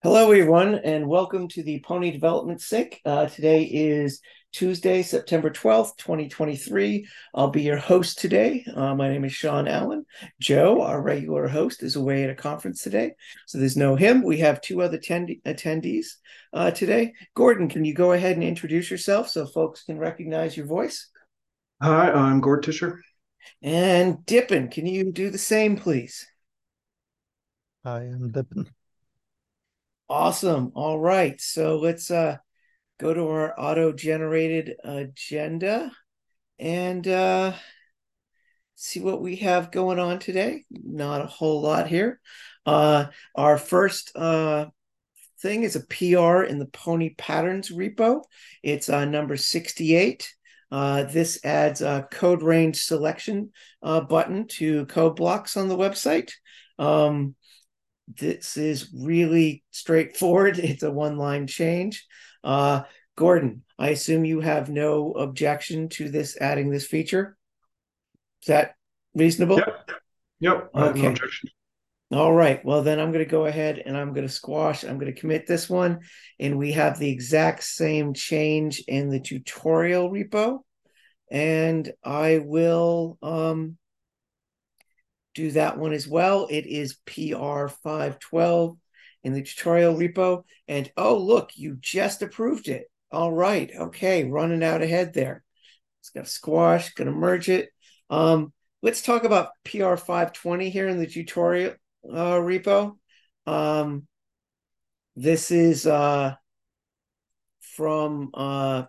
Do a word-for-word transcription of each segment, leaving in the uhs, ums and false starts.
Hello, everyone, and welcome to the Pony Development S I C. Uh, today is Tuesday, September twelfth, twenty twenty-three. I'll be your host today. Uh, my name is Sean Allen. Joe, our regular host, is away at a conference today, so there's no him. We have two other attend- attendees uh, today. Gordon, can you go ahead and introduce yourself so folks can recognize your voice? Hi, I'm Gord Tischer. And Dippin, can you do the same, please? I am Dippin. Awesome. All right, so let's uh, go to our auto-generated agenda and uh, see what we have going on today. Not a whole lot here. Uh, our first uh, thing is a P R in the Pony Patterns repo. It's uh, number sixty-eight. Uh, this adds a code range selection uh, button to code blocks on the website. Um, this is really straightforward. It's a one-line change. Uh, Gordon, I assume you have no objection to this adding this feature. Is that reasonable? Yep, yep, I have no Okay. objection. All right. Well, then I'm going to go ahead and I'm going to squash. I'm going to commit this one. And we have the exact same change in the tutorial repo. And I will um, do that one as well. It is P R five twelve in the tutorial repo. And oh, look, you just approved it. All right. Okay. Running out ahead there. It's got to squash, going to merge it. Um, let's talk about P R five twenty here in the tutorial uh, repo. Um, this is uh, from uh,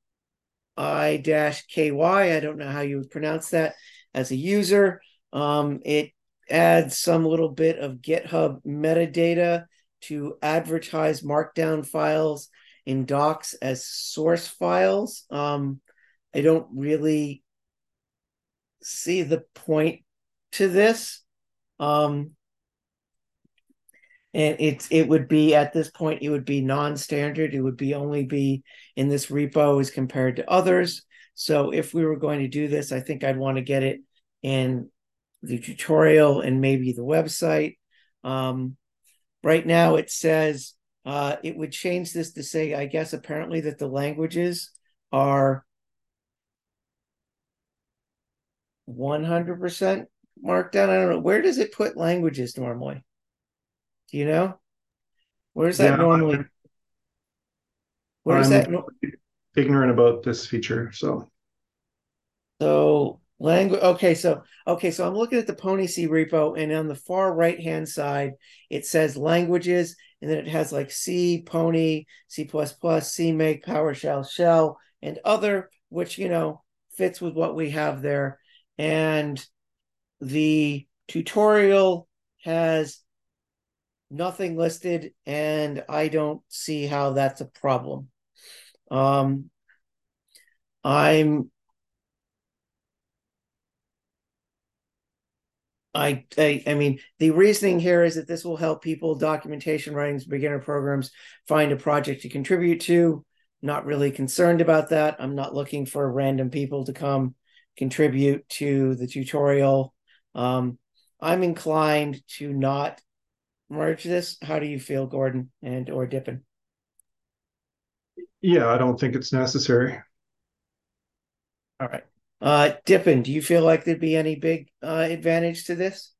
I-K Y. I don't know how you would pronounce that as a user. Um, it adds some little bit of GitHub metadata to advertise markdown files in docs as source files. Um, I don't really see the point to this. Um, and it's it would be at this point it would be non-standard. It would be only be in this repo as compared to others. So if we were going to do this, I think I'd want to get it in the tutorial and maybe the website. Um, right now it says uh, it would change this to say, I guess apparently that the languages are one hundred percent markdown. I don't know. Where does it put languages normally? Do you know? Where's that Yeah, normally? Where's I'm that? No- ignorant about this feature, so so language. Okay, so okay, so I'm looking at the PonyC repo, and on the far right hand side, it says languages, and then it has like C, Pony, C plus plus, CMake, PowerShell, Shell, and other, which you know fits with what we have there. And the tutorial has nothing listed, and I don't see how that's a problem. Um, I'm I, I I mean the reasoning here is that this will help people documentation writings, beginner programs find a project to contribute to. Not really concerned about that. I'm not looking for random people to come contribute to the tutorial. Um, I'm inclined to not merge this. How do you feel, Gordon and or Dippin? yeah, I don't think it's necessary. All right. Uh, Dippin, do you feel like there'd be any big uh, advantage to this?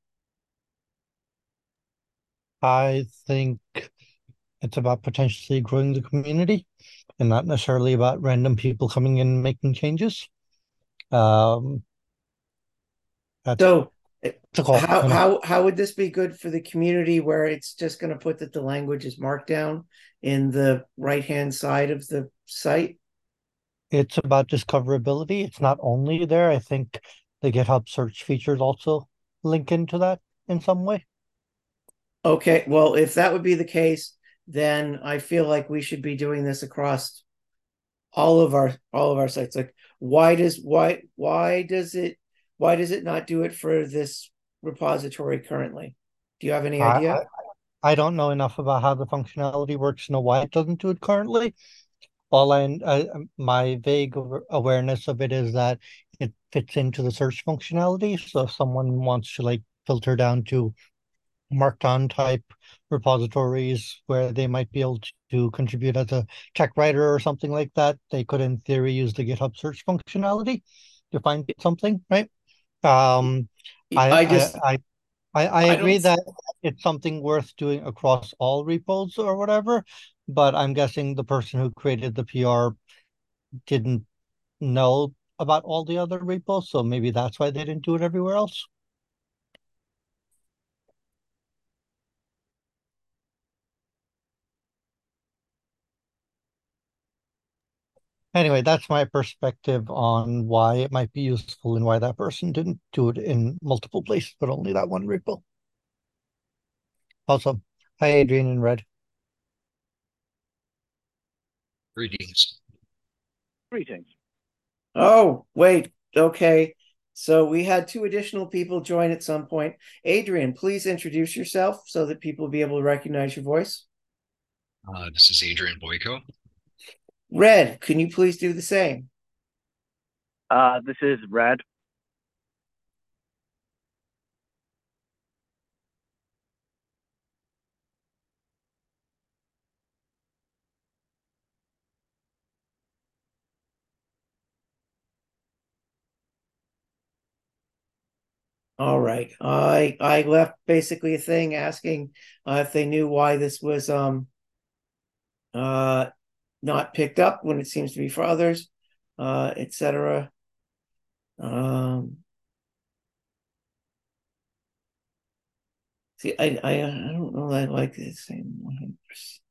I think it's about potentially growing the community and not necessarily about random people coming in and making changes. Um, that's So, the call, how you know. how how would this be good for the community where it's just going to put that the language is marked down in the right hand side of the site? It's about discoverability. It's not only there. I think the GitHub search features also link into that in some way. Okay, well, if that would be the case, then I feel like we should be doing this across all of our all of our sites. Like, why does why why does it why does it not do it for this repository currently? Do you have any I, idea? I, I don't know enough about how the functionality works to know why it doesn't do it currently. All I, uh, my vague awareness of it is that it fits into the search functionality. So if someone wants to like filter down to marked on type repositories where they might be able to contribute as a tech writer or something like that. They could, in theory, use the GitHub search functionality to find something, right? Um, I, I I, just I, I, I I agree don't that it's something worth doing across all repos or whatever, but I'm guessing the person who created the P R didn't know about all the other repos, so maybe that's why they didn't do it everywhere else. Anyway, that's my perspective on why it might be useful and why that person didn't do it in multiple places, but only that one repo. Also, hi, Adrian and Red. Greetings. Greetings. Oh, wait. Okay. So we had two additional people join at some point. Adrian, please introduce yourself so that people will be able to recognize your voice. Uh, this is Adrian Boyko. Red, can you please do the same? Uh, this is Red. All right. I I left basically a thing asking uh, if they knew why this was um uh not picked up when it seems to be for others, uh, et cetera. Um, see, I, I I don't know that I like the same one hundred percent.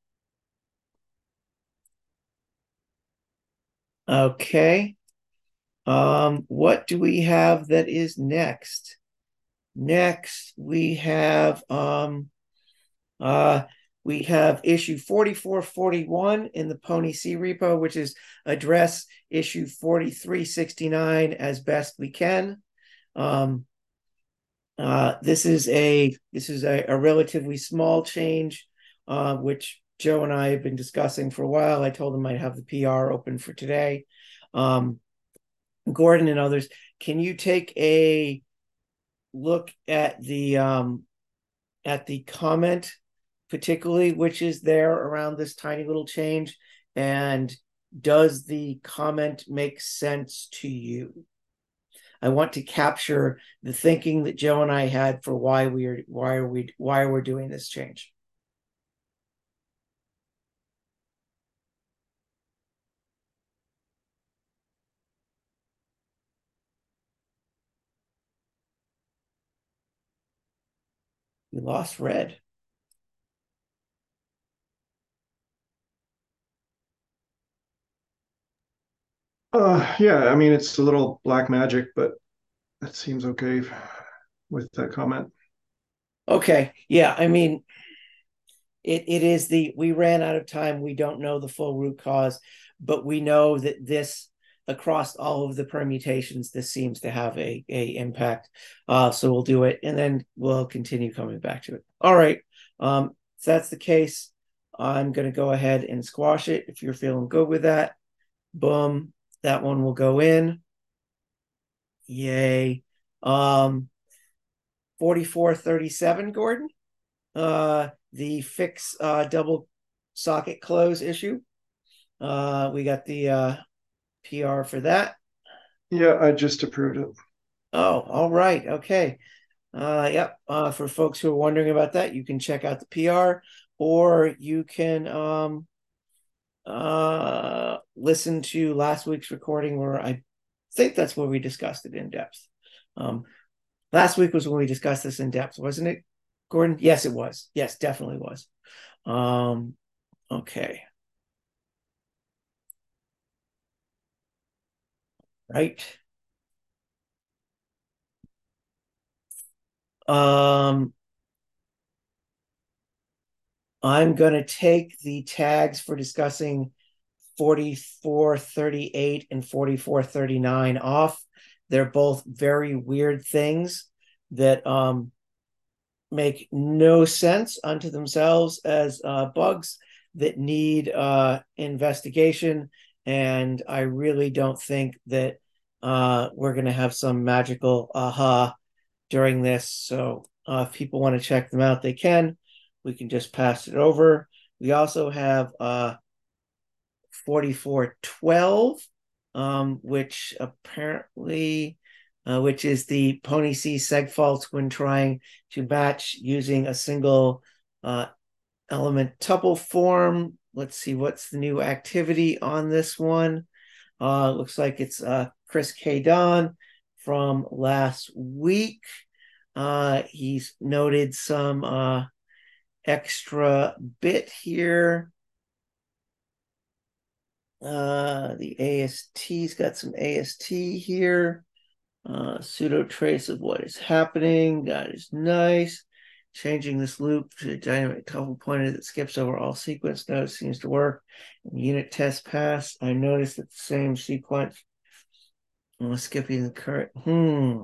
Okay. Um, what do we have that is next? Next, we have um uh we have issue forty-four forty-one in the Pony C repo, which is address issue forty-three sixty-nine as best we can. Um, uh, this is a this is a, a relatively small change, uh, which Joe and I have been discussing for a while. I told him I'd have the P R open for today. Um, Gordon and others, can you take a look at the um, at the comment, particularly which is there around this tiny little change, and does the comment make sense to you? I want to capture the thinking that Joe and I had for why we are why are we why we're doing this change. We lost Red. Uh, yeah, I mean, it's a little black magic, but that seems okay with that comment. Okay, yeah, I mean, it it is the we ran out of time. We don't know the full root cause, but we know that this across all of the permutations, this seems to have a a impact. Uh, so we'll do it, and then we'll continue coming back to it. All right. Um, if that's the case, I'm going to go ahead and squash it. If you're feeling good with that, boom, that one will go in. Yay. Um, forty-four thirty-seven, Gordon. Uh, the fix uh, double socket close issue. Uh, we got the uh, P R for that. Yeah, I just approved it. Oh, all right. Okay. Uh, yep. Uh, for folks who are wondering about that, you can check out the P R, or you can um, uh, listen to last week's recording where I think that's where we discussed it in depth. Um, last week was when we discussed this in depth, wasn't it, Gordon? Yes, it was. Yes, definitely was. Um, okay. Right. Um, I'm going to take the tags for discussing forty-four thirty-eight and forty-four thirty-nine off. They're both very weird things that um, make no sense unto themselves as uh, bugs that need uh, investigation. And I really don't think that uh, we're going to have some magical aha during this. So uh, if people want to check them out, they can. We can just pass it over. We also have uh, forty-four twelve, um, which apparently, uh, which is the Pony C segfaults when trying to match using a single uh, element tuple form. Let's see, what's the new activity on this one? Uh, looks like it's uh, Chris K. Don from last week. Uh, he's noted some uh, extra bit here. Uh, the A S T's got some A S T here. Uh, pseudo trace of what is happening. That is nice. Changing this loop to a dynamic tuple pointer that skips over all sequence nodes seems to work. In unit test pass, I noticed that the same sequence was skipping the current. Hmm.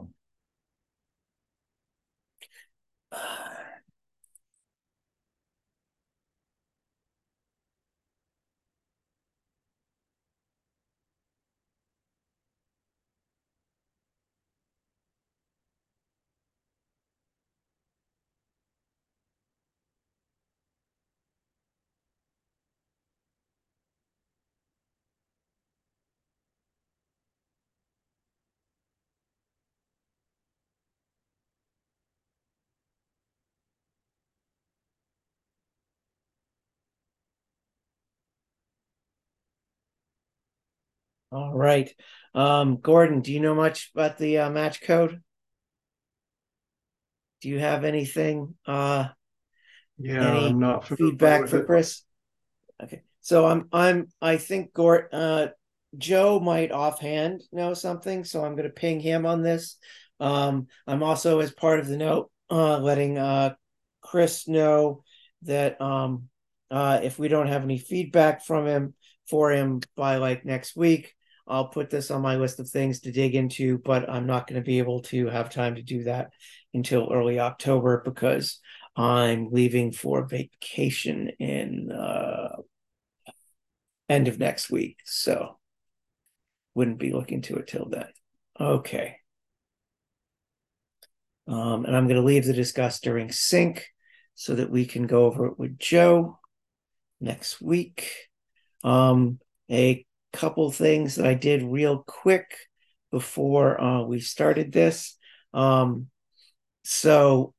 All right. Um, Gordon, do you know much about the uh, match code? Do you have anything, uh, Yeah, any I'm not familiar feedback with for it. Chris? Okay. So I'm I'm I think Gort uh Joe might offhand know something, so I'm gonna ping him on this. Um, I'm also, as part of the note, uh letting uh Chris know that um uh if we don't have any feedback from him for him by like next week, I'll put this on my list of things to dig into, but I'm not going to be able to have time to do that until early October because I'm leaving for vacation in uh end of next week. So wouldn't be looking to it till then. Okay. Um, and I'm going to leave the discuss during sync so that we can go over it with Joe next week. Um, a couple things that I did real quick before uh, we started this. Um, so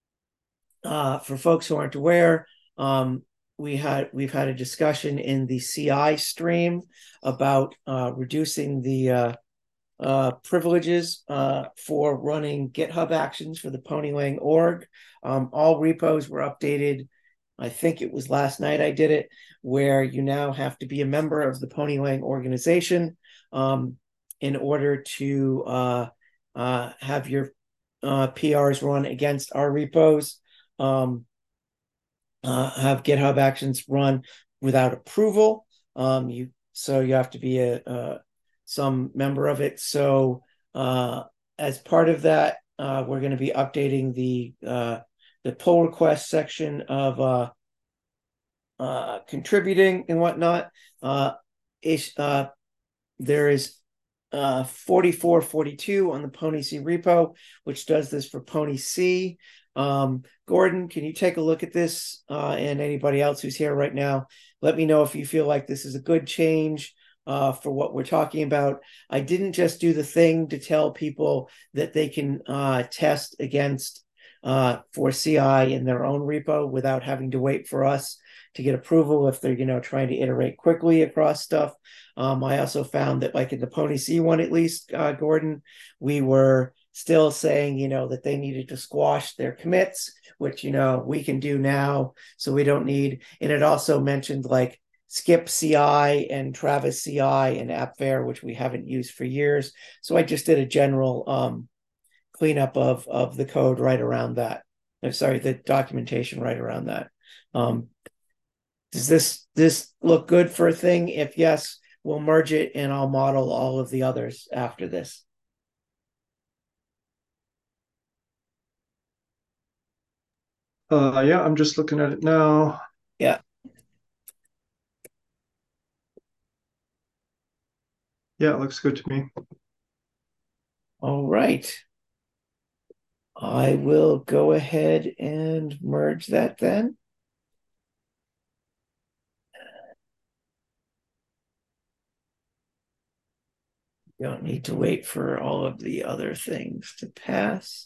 uh, for folks who aren't aware, um, we had we've had a discussion in the C I stream about uh, reducing the uh, uh, privileges uh, for running GitHub actions for the Ponylang org. Um, all repos were updated. I think it was last night I did it, where you now have to be a member of the Ponylang organization um, in order to uh, uh, have your uh, P Rs run against our repos. Um, uh, have GitHub Actions run without approval. Um, you so you have to be a, a some member of it. So uh, as part of that, uh, we're going to be updating the uh, the pull request section of uh, uh, contributing and whatnot. Uh, is uh, there is uh, forty-four forty-two on the Pony C repo, which does this for Pony C. Um, Gordon, can you take a look at this uh, and anybody else who's here right now? Let me know if you feel like this is a good change uh, for what we're talking about. I didn't just do the thing to tell people that they can uh, test against uh, for C I in their own repo without having to wait for us to get approval if they're, you know, trying to iterate quickly across stuff. Um, I also found that, like in the Pony C one, at least, uh, Gordon, we were still saying, you know, that they needed to squash their commits, which, you know, we can do now. So we don't need, and it also mentioned like Skip C I and Travis C I and AppFair, which we haven't used for years. So I just did a general um, cleanup of, of the code right around that. I'm sorry, the documentation right around that. Um, does this this look good for a thing? If yes, we'll merge it and I'll model all of the others after this. Uh, yeah, I'm just looking at it now. Yeah. Yeah, it looks good to me. All right. I will go ahead and merge that then. You don't need to wait for all of the other things to pass.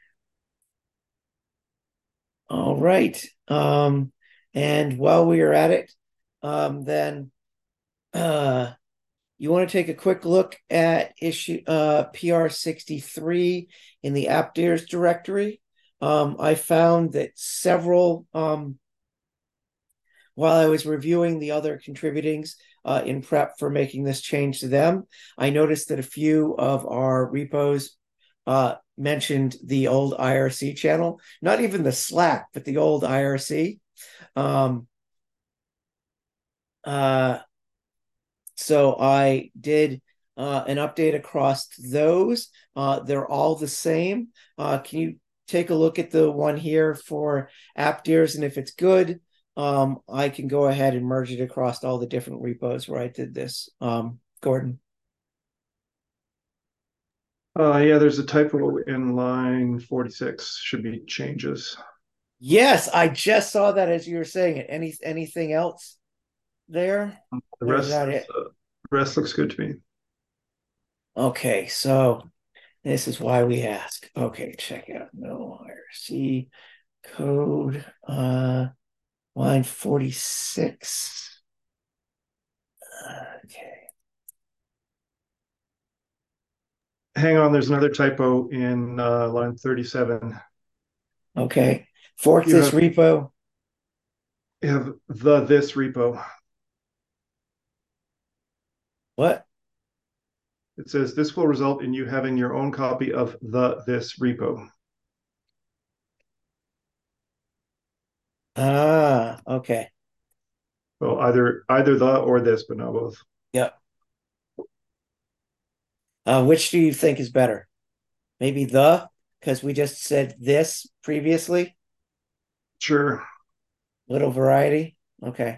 All right. Um, and while we are at it, um, then uh, you want to take a quick look at issue uh, P R sixty-three in the AppDares directory. Um, I found that several, um, while I was reviewing the other contributings uh, in prep for making this change to them, I noticed that a few of our repos uh, mentioned the old I R C channel, not even the Slack, but the old I R C. Um, uh, so I did uh, an update across those. Uh, they're all the same. Uh, can you take a look at the one here for AppDares? And if it's good, um, I can go ahead and merge it across all the different repos where I did this. Um, Gordon. Uh, yeah, there's a typo in line forty-six. Should be changes. Yes, I just saw that as you were saying it. Any anything else there? The Or is rest, that it? uh, the rest looks good to me. Okay, so this is why we ask. Okay, check out no I R C code, uh, line forty-six. Okay. Hang on, there's another typo in uh, line thirty-seven. Okay. Fork You this have, repo. you have the this repo. What? It says this will result in you having your own copy of the this repo. Ah, okay. Well, either either the or this, but not both. Yep. Uh, which do you think is better? Maybe the, because we just said this previously. Sure. Little variety. Okay.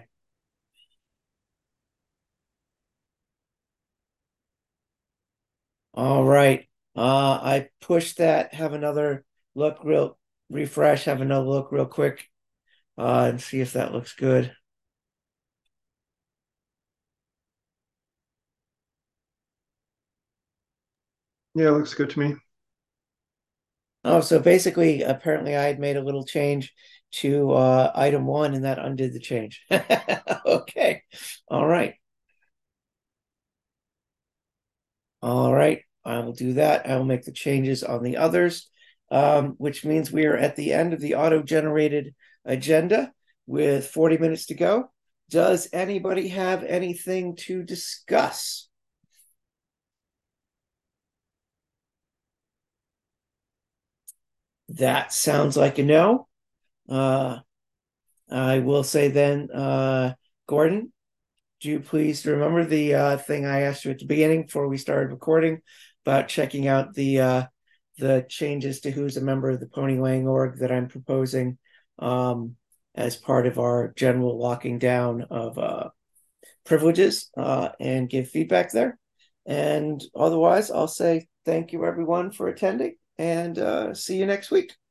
All right. Uh, I pushed that. Have another look real refresh. Have another look real quick, uh, and see if that looks good. Yeah, looks good to me. Oh, so basically, apparently, I had made a little change to uh, item one, and that undid the change. Okay. All right. All right. I will do that. I will make the changes on the others, um, which means we are at the end of the auto-generated agenda with forty minutes to go. Does anybody have anything to discuss? That sounds like a no. Uh, I will say then, uh, Gordon, do you please remember the uh, thing I asked you at the beginning before we started recording about checking out the uh, the changes to who's a member of the Pony Lang org that I'm proposing um, as part of our general locking down of uh, privileges uh, and give feedback there. And otherwise, I'll say thank you everyone for attending and uh, see you next week.